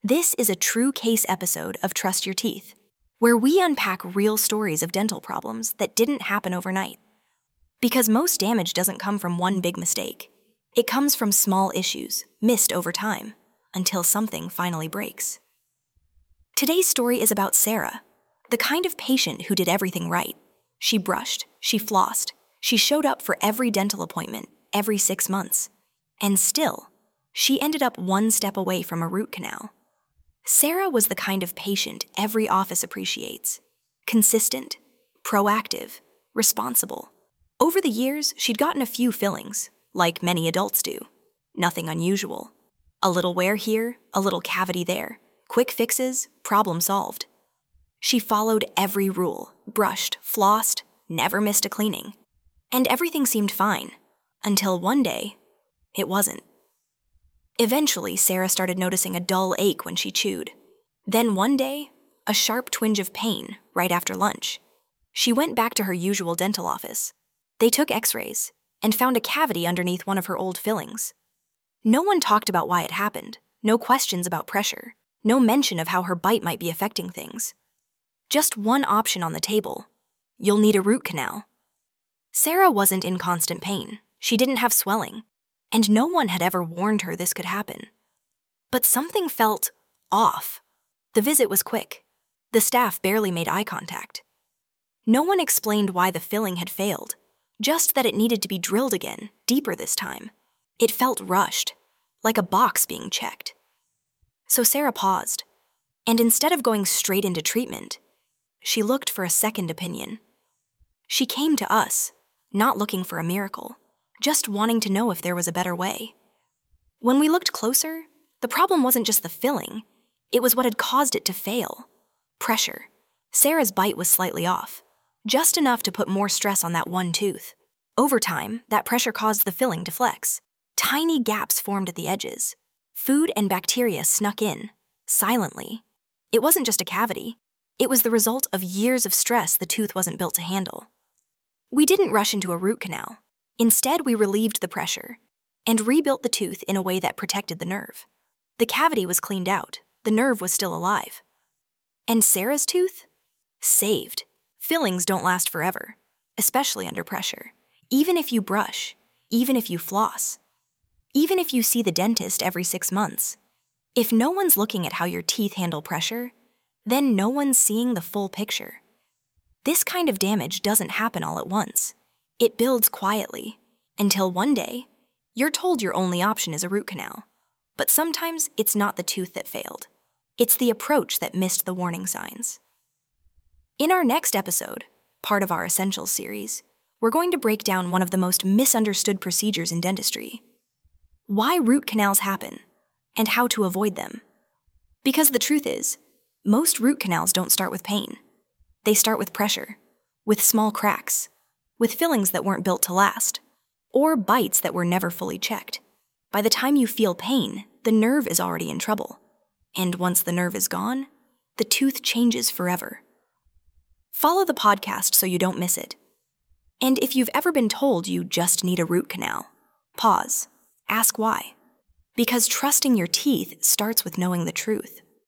This is a true case episode of Trust Your Teeth, where we unpack real stories of dental problems that didn't happen overnight. Because most damage doesn't come from one big mistake. It comes from small issues, missed over time, until something finally breaks. Today's story is about Sarah, the kind of patient who did everything right. She brushed, she flossed, she showed up for every dental appointment every 6 months. And still, she ended up one step away from a root canal. Sarah was the kind of patient every office appreciates. Consistent, proactive, responsible. Over the years, she'd gotten a few fillings, like many adults do. Nothing unusual. A little wear here, a little cavity there. Quick fixes, problem solved. She followed every rule, brushed, flossed, never missed a cleaning. And everything seemed fine, until one day, it wasn't. Eventually, Sarah started noticing a dull ache when she chewed. Then one day, a sharp twinge of pain right after lunch. She went back to her usual dental office. They took x-rays and found a cavity underneath one of her old fillings. No one talked about why it happened, no questions about pressure, no mention of how her bite might be affecting things. Just one option on the table. You'll need a root canal. Sarah wasn't in constant pain. She didn't have swelling. And no one had ever warned her this could happen. But something felt off. The visit was quick. The staff barely made eye contact. No one explained why the filling had failed, just that it needed to be drilled again, deeper this time. It felt rushed, like a box being checked. So Sarah paused, and instead of going straight into treatment, she looked for a second opinion. She came to us, not looking for a miracle, just wanting to know if there was a better way. When we looked closer, the problem wasn't just the filling, it was what had caused it to fail. Pressure. Sarah's bite was slightly off, just enough to put more stress on that one tooth. Over time, that pressure caused the filling to flex. Tiny gaps formed at the edges. Food and bacteria snuck in, silently. It wasn't just a cavity. It was the result of years of stress the tooth wasn't built to handle. We didn't rush into a root canal. Instead, we relieved the pressure and rebuilt the tooth in a way that protected the nerve. The cavity was cleaned out. The nerve was still alive. And Sarah's tooth? Saved. Fillings don't last forever, especially under pressure. Even if you brush, even if you floss, even if you see the dentist every 6 months. If no one's looking at how your teeth handle pressure, then no one's seeing the full picture. This kind of damage doesn't happen all at once. It builds quietly, until one day, you're told your only option is a root canal. But sometimes it's not the tooth that failed. It's the approach that missed the warning signs. In our next episode, part of our Essentials series, we're going to break down one of the most misunderstood procedures in dentistry. Why root canals happen, and how to avoid them. Because the truth is, most root canals don't start with pain. They start with pressure, with small cracks, with fillings that weren't built to last, or bites that were never fully checked. By the time you feel pain, the nerve is already in trouble. And once the nerve is gone, the tooth changes forever. Follow the podcast so you don't miss it. And if you've ever been told you just need a root canal, pause, ask why. Because trusting your teeth starts with knowing the truth.